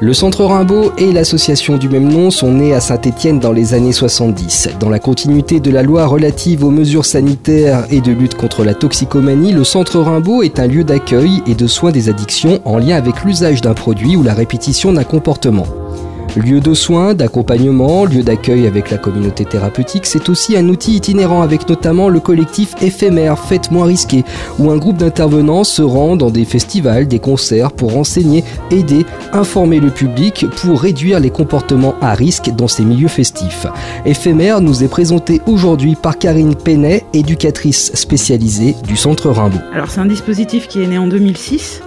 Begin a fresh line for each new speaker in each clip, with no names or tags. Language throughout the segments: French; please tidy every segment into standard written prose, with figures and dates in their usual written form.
Le Centre Rimbaud et l'association du même nom sont nés à Saint-Étienne dans les années 70. Dans la continuité de la loi relative aux mesures sanitaires et de lutte contre la toxicomanie, le Centre Rimbaud est un lieu d'accueil et de soins des addictions en lien avec l'usage d'un produit ou la répétition d'un comportement. Lieu de soins, d'accompagnement, lieu d'accueil avec la communauté thérapeutique, c'est aussi un outil itinérant avec notamment le collectif éphémère Fêtes moins risquées, où un groupe d'intervenants se rend dans des festivals, des concerts pour renseigner, aider, informer le public pour réduire les comportements à risque dans ces milieux festifs. Éphémère nous est présenté aujourd'hui par Karine Penet, éducatrice spécialisée du Centre Rimbaud.
Alors c'est un dispositif qui est né en 2006.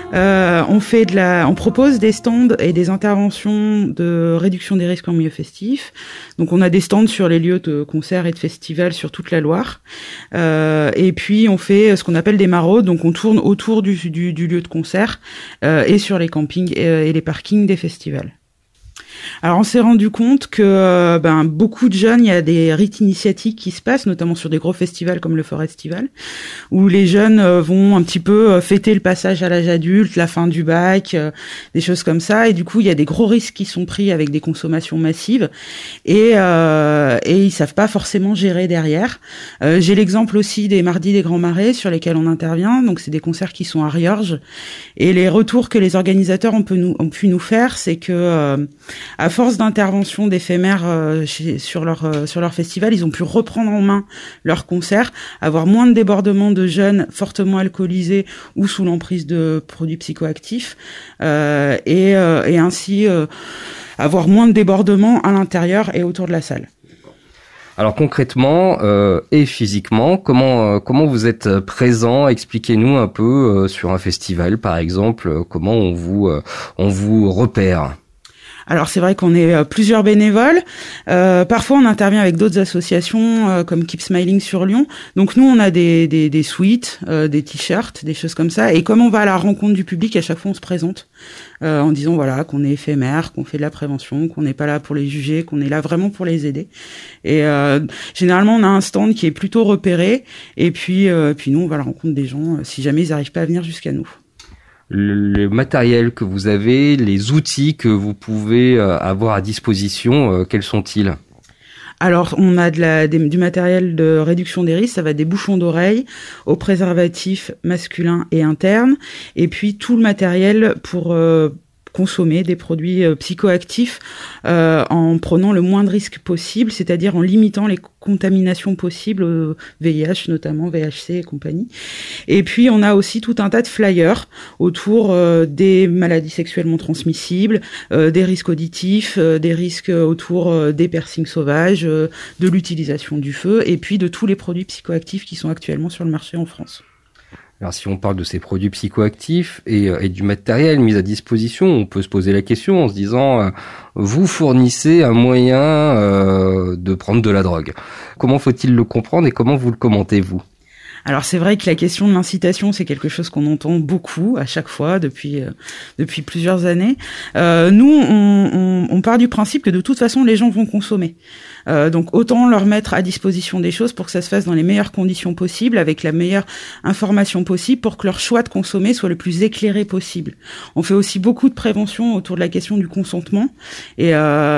On propose des stands et des interventions de réduction des risques en milieu festif. Donc on a des stands sur les lieux de concerts et de festivals sur toute la Loire. Et puis on fait ce qu'on appelle des maraudes. Donc on tourne autour du lieu de concert et sur les campings et les parkings des festivals. Alors on s'est rendu compte que beaucoup de jeunes, il y a des rites initiatiques qui se passent, notamment sur des gros festivals comme le Forestival, où les jeunes vont un petit peu fêter le passage à l'âge adulte, la fin du bac, des choses comme ça. Et du coup, il y a des gros risques qui sont pris avec des consommations massives et ils savent pas forcément gérer derrière. J'ai l'exemple aussi des Mardis des Grands Marais sur lesquels on intervient. Donc c'est des concerts qui sont à Riorges. Et les retours que les organisateurs ont pu nous faire, c'est que à force d'intervention d'éphémères sur leur festival, ils ont pu reprendre en main leurs concerts, avoir moins de débordements de jeunes fortement alcoolisés ou sous l'emprise de produits psychoactifs, et ainsi avoir moins de débordements à l'intérieur et autour de la salle.
Alors concrètement et physiquement, comment vous êtes présent? Expliquez-nous un peu sur un festival, par exemple, comment on vous repère.
Alors c'est vrai qu'on est plusieurs bénévoles. Parfois on intervient avec d'autres associations comme Keep Smiling sur Lyon. Donc nous on a des suites, des t-shirts, des choses comme ça. Et comme on va à la rencontre du public, à chaque fois on se présente en disant voilà qu'on est éphémère, qu'on fait de la prévention, qu'on n'est pas là pour les juger, qu'on est là vraiment pour les aider. Et généralement on a un stand qui est plutôt repéré. Et puis nous on va à la rencontre des gens si jamais ils n'arrivent pas à venir jusqu'à nous.
Le matériel que vous avez, les outils que vous pouvez avoir à disposition, quels sont-ils ?
Alors, on a du matériel de réduction des risques, ça va des bouchons d'oreilles aux préservatifs masculins et internes, et puis tout le matériel pour consommer des produits psychoactifs en prenant le moins de risques possible, c'est-à-dire en limitant les contaminations possibles, VIH notamment, VHC et compagnie. Et puis on a aussi tout un tas de flyers autour des maladies sexuellement transmissibles, des risques auditifs, des risques autour des piercings sauvages, de l'utilisation du feu, et puis de tous les produits psychoactifs qui sont actuellement sur le marché en France.
Alors si on parle de ces produits psychoactifs et du matériel mis à disposition, on peut se poser la question en se disant vous fournissez un moyen de prendre de la drogue. Comment faut-il le comprendre et comment vous le commentez-vous ?
Alors c'est vrai que la question de l'incitation, c'est quelque chose qu'on entend beaucoup à chaque fois depuis plusieurs années. Nous, on part du principe que de toute façon les gens vont consommer. Donc autant leur mettre à disposition des choses pour que ça se fasse dans les meilleures conditions possibles, avec la meilleure information possible, pour que leur choix de consommer soit le plus éclairé possible. On fait aussi beaucoup de prévention autour de la question du consentement et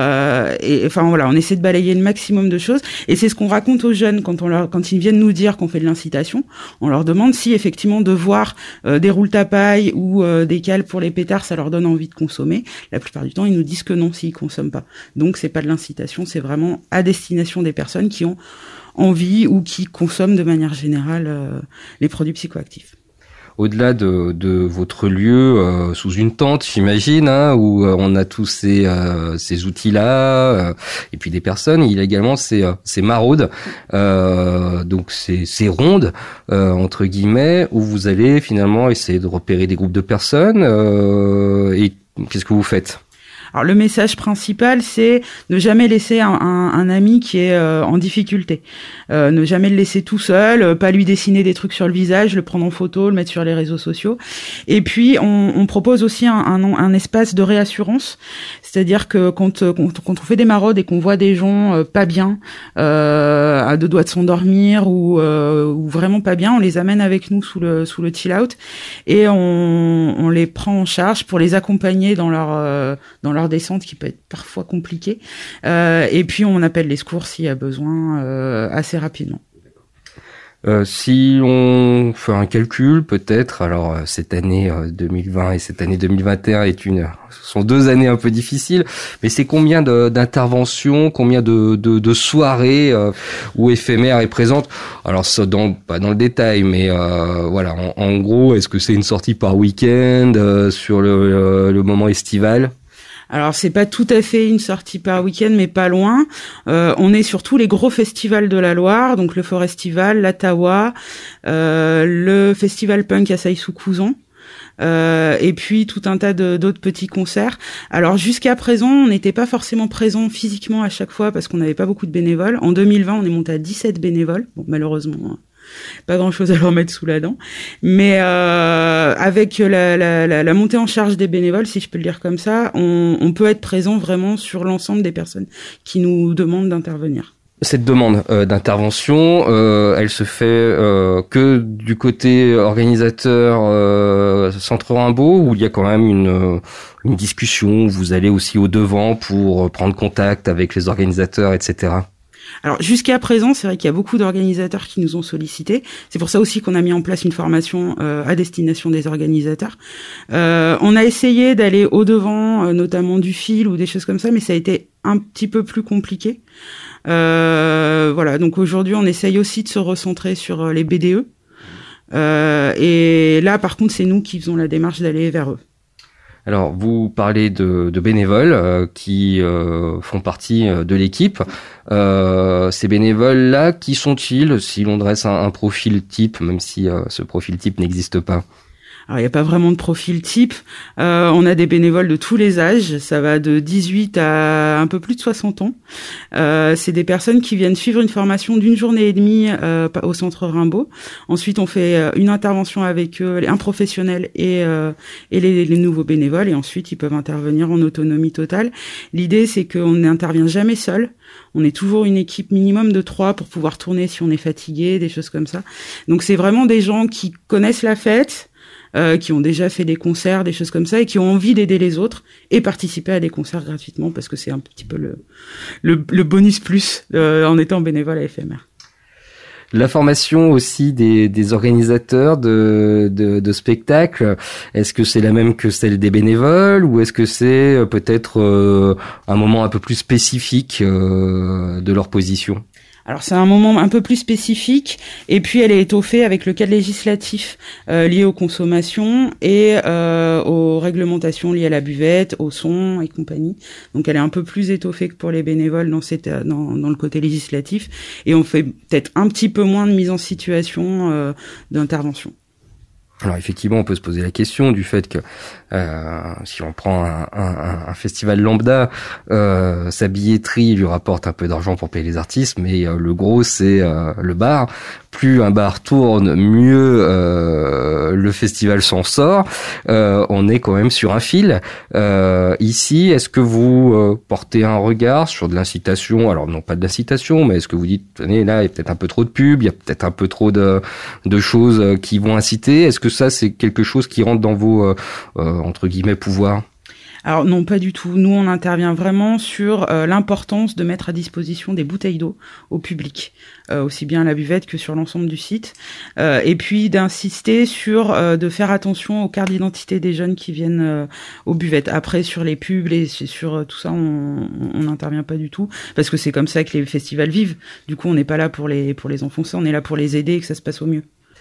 enfin voilà, on essaie de balayer le maximum de choses et c'est ce qu'on raconte aux jeunes quand ils viennent nous dire qu'on fait de l'incitation. On leur demande si effectivement de voir des roules-tapailles ou des cales pour les pétards, ça leur donne envie de consommer. La plupart du temps, ils nous disent que non s'ils consomment pas. Donc c'est pas de l'incitation, c'est vraiment à destination des personnes qui ont envie ou qui consomment de manière générale les produits psychoactifs.
Au-delà de votre lieu sous une tente, j'imagine, où on a tous ces outils-là, et puis des personnes, il y a également ces maraudes, donc ces rondes entre guillemets, où vous allez finalement essayer de repérer des groupes de personnes. Et qu'est-ce que vous faites ?
Alors le message principal, c'est ne jamais laisser un ami qui est en difficulté, ne jamais le laisser tout seul, pas lui dessiner des trucs sur le visage, le prendre en photo, le mettre sur les réseaux sociaux. Et puis on propose aussi un espace de réassurance, c'est-à-dire que quand on fait des maraudes et qu'on voit des gens pas bien, à deux doigts de s'endormir ou vraiment pas bien, on les amène avec nous sous le chill out et on les prend en charge pour les accompagner dans leur descente qui peut être parfois compliquée. Et puis on appelle les secours s'il y a besoin assez rapidement.
Si on fait un calcul, peut-être, alors cette année 2020 et cette année 2021 sont 2 années un peu difficiles, mais c'est combien d'interventions, combien de soirées où Éphémère est présente? Alors ça, pas dans le détail, mais voilà, en gros, est-ce que c'est une sortie par week-end sur le moment estival?
Alors c'est pas tout à fait une sortie par week-end, mais pas loin. On est sur tous les gros festivals de la Loire, donc le Forestival, la Tawa, le Festival Punk à Sailly-sous-Couzon, et puis tout un tas d'autres petits concerts. Alors jusqu'à présent, on n'était pas forcément présent physiquement à chaque fois parce qu'on n'avait pas beaucoup de bénévoles. En 2020, on est monté à 17 bénévoles. Bon, malheureusement, pas grand chose à leur mettre sous la dent, mais avec la montée en charge des bénévoles, si je peux le dire comme ça, on peut être présent vraiment sur l'ensemble des personnes qui nous demandent d'intervenir.
Cette demande d'intervention, elle se fait que du côté organisateur Centre Rimbaud, où il y a quand même une discussion, où vous allez aussi au devant pour prendre contact avec les organisateurs, etc.
Alors jusqu'à présent, c'est vrai qu'il y a beaucoup d'organisateurs qui nous ont sollicités. C'est pour ça aussi qu'on a mis en place une formation à destination des organisateurs. On a essayé d'aller au-devant, notamment du fil ou des choses comme ça, mais ça a été un petit peu plus compliqué. Voilà, donc aujourd'hui, on essaye aussi de se recentrer sur les BDE. Et là, par contre, c'est nous qui faisons la démarche d'aller vers eux.
Alors, vous parlez de bénévoles qui font partie de l'équipe. Ces bénévoles-là, qui sont-ils, si l'on dresse un profil type, même si ce profil type n'existe pas?
Alors, il n'y a pas vraiment de profil type. On a des bénévoles de tous les âges. Ça va de 18 à un peu plus de 60 ans. C'est des personnes qui viennent suivre une formation d'une journée et demie au Centre Rimbaud. Ensuite, on fait une intervention avec eux, un professionnel et les nouveaux bénévoles. Et ensuite, ils peuvent intervenir en autonomie totale. L'idée, c'est qu'on n'intervient jamais seul. On est toujours une équipe minimum de 3 pour pouvoir tourner si on est fatigué, des choses comme ça. Donc, c'est vraiment des gens qui connaissent la fête, qui ont déjà fait des concerts, des choses comme ça, et qui ont envie d'aider les autres et participer à des concerts gratuitement, parce que c'est un petit peu le bonus plus en étant bénévole à Éphémère.
La formation aussi des organisateurs de spectacles, est-ce que c'est la même que celle des bénévoles, ou est-ce que c'est peut-être un moment un peu plus spécifique de leur position?
Alors c'est un moment un peu plus spécifique, et puis elle est étoffée avec le cadre législatif lié aux consommations et aux réglementations liées à la buvette, au son et compagnie. Donc elle est un peu plus étoffée que pour les bénévoles dans le côté législatif, et on fait peut-être un petit peu moins de mise en situation d'intervention.
Alors effectivement, on peut se poser la question du fait que si on prend un festival lambda, sa billetterie lui rapporte un peu d'argent pour payer les artistes, mais le gros c'est le bar. Plus un bar tourne, mieux le festival s'en sort. On est quand même sur un fil. Ici, est-ce que vous portez un regard sur de l'incitation? Alors non, pas de l'incitation, mais est-ce que vous dites, tenez, là, il y a peut-être un peu trop de pub, il y a peut-être un peu trop de choses qui vont inciter. Est-ce que ça, c'est quelque chose qui rentre dans vos entre guillemets pouvoirs?
Alors non, pas du tout. Nous, on intervient vraiment sur l'importance de mettre à disposition des bouteilles d'eau au public, aussi bien à la buvette que sur l'ensemble du site, et puis d'insister sur de faire attention aux cartes d'identité des jeunes qui viennent aux buvettes. Après, sur les pubs et sur tout ça, on n'intervient pas du tout, parce que c'est comme ça que les festivals vivent. Du coup, on n'est pas là pour les enfoncer, on est là pour les aider et que ça se passe au mieux.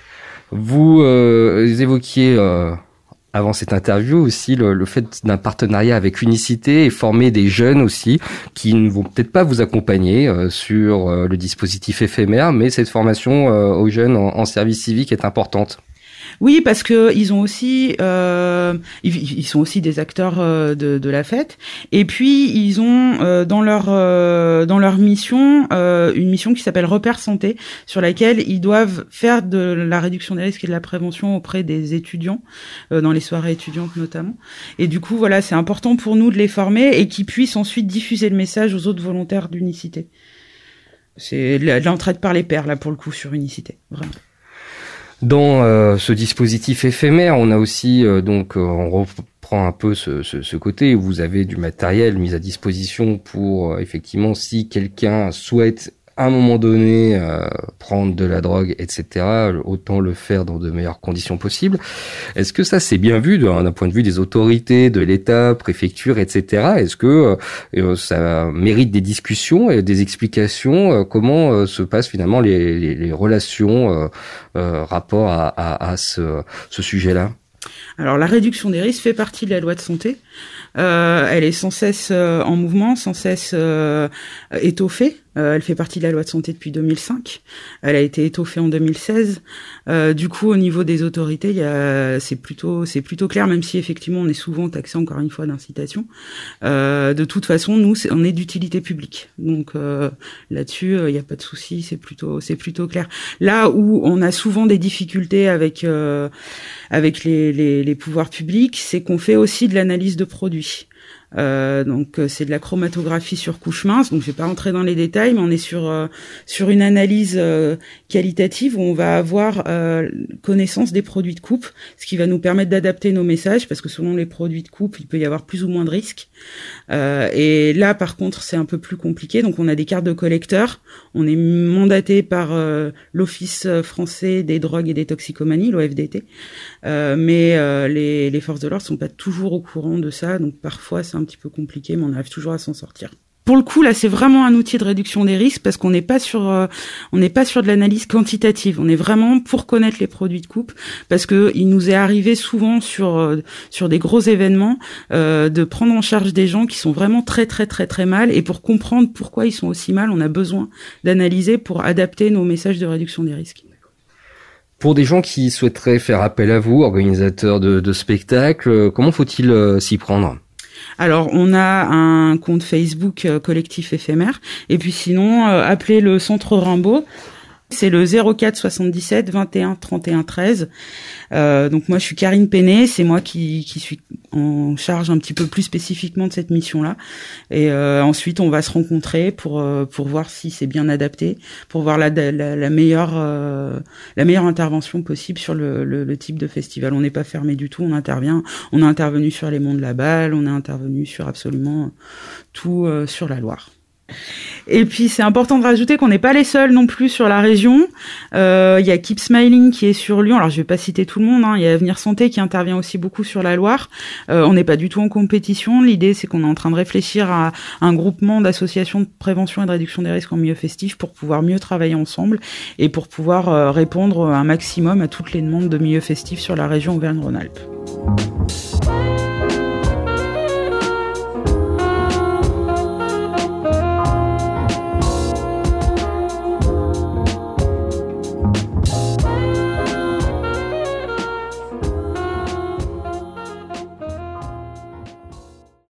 Vous évoquiez avant cette interview aussi le fait d'un partenariat avec Unicité et former des jeunes aussi qui ne vont peut-être pas vous accompagner sur le dispositif Éphémère, mais cette formation aux jeunes en service civique est importante.
Oui, parce que ils ont aussi, ils sont aussi des acteurs de la fête. Et puis ils ont dans leur mission une mission qui s'appelle Repère Santé, sur laquelle ils doivent faire de la réduction des risques et de la prévention auprès des étudiants, dans les soirées étudiantes notamment. Et du coup, voilà, c'est important pour nous de les former et qu'ils puissent ensuite diffuser le message aux autres volontaires d'Unicité. C'est de l'entraide par les pairs, là, pour le coup, sur Unicité, vraiment.
Dans ce dispositif éphémère, on a aussi, on reprend un peu ce côté où vous avez du matériel mis à disposition pour, effectivement, si quelqu'un souhaite à un moment donné prendre de la drogue, etc., autant le faire dans de meilleures conditions possibles. Est-ce que ça c'est bien vu d'un point de vue des autorités, de l'État, préfecture, etc. Est-ce que ça mérite des discussions et des explications comment se passent finalement les relations rapport à ce sujet-là?
Alors la réduction des risques fait partie de la loi de santé. Elle est sans cesse en mouvement, sans cesse étoffée. Elle fait partie de la loi de santé depuis 2005. Elle a été étoffée en 2016. Du coup, au niveau des autorités, c'est plutôt clair, même si effectivement on est souvent taxé encore une fois d'incitation. De toute façon, nous, on est d'utilité publique. Donc là-dessus, il n'y a pas de souci. C'est plutôt clair. Là où on a souvent des difficultés avec les pouvoirs publics, c'est qu'on fait aussi de l'analyse de produits. Donc c'est de la chromatographie sur couche mince, donc je vais pas rentrer dans les détails, mais on est sur une analyse qualitative où on va avoir connaissance des produits de coupe, ce qui va nous permettre d'adapter nos messages, parce que selon les produits de coupe, il peut y avoir plus ou moins de risques. Et là, par contre, c'est un peu plus compliqué. Donc on a des cartes de collecteurs, on est mandaté par l'Office français des drogues et des toxicomanies, l'OFDT, mais les forces de l'ordre sont pas toujours au courant de ça, donc parfois c'est un petit peu compliqué, mais on arrive toujours à s'en sortir. Pour le coup, là, c'est vraiment un outil de réduction des risques parce qu'on n'est pas sur de l'analyse quantitative. On est vraiment pour connaître les produits de coupe, parce que il nous est arrivé souvent sur des gros événements de prendre en charge des gens qui sont vraiment très très très très mal, et pour comprendre pourquoi ils sont aussi mal, on a besoin d'analyser pour adapter nos messages de réduction des risques.
Pour des gens qui souhaiteraient faire appel à vous, organisateurs de spectacles, comment faut-il s'y prendre ?
Alors, on a un compte Facebook collectif éphémère, et puis sinon, appelez le Centre Rimbaud. C'est le 04 77 21 31 13. Donc moi je suis Karine Péné, c'est moi qui suis en charge un petit peu plus spécifiquement de cette mission-là. Et ensuite on va se rencontrer pour voir si c'est bien adapté, pour voir la meilleure intervention possible sur le type de festival. On n'est pas fermé du tout, on intervient. On a intervenu sur les Monts de la Balle, on a intervenu sur absolument tout sur la Loire. Et puis c'est important de rajouter qu'on n'est pas les seuls non plus sur la région. Il y a Keep Smiling qui est sur Lyon. Alors je vais pas citer tout le monde, hein. Il y a Avenir Santé qui intervient aussi beaucoup sur la Loire. On n'est pas du tout en compétition. L'idée c'est qu'on est en train de réfléchir à un groupement d'associations de prévention et de réduction des risques en milieu festif pour pouvoir mieux travailler ensemble et pour pouvoir répondre un maximum à toutes les demandes de milieu festif sur la région Auvergne-Rhône-Alpes.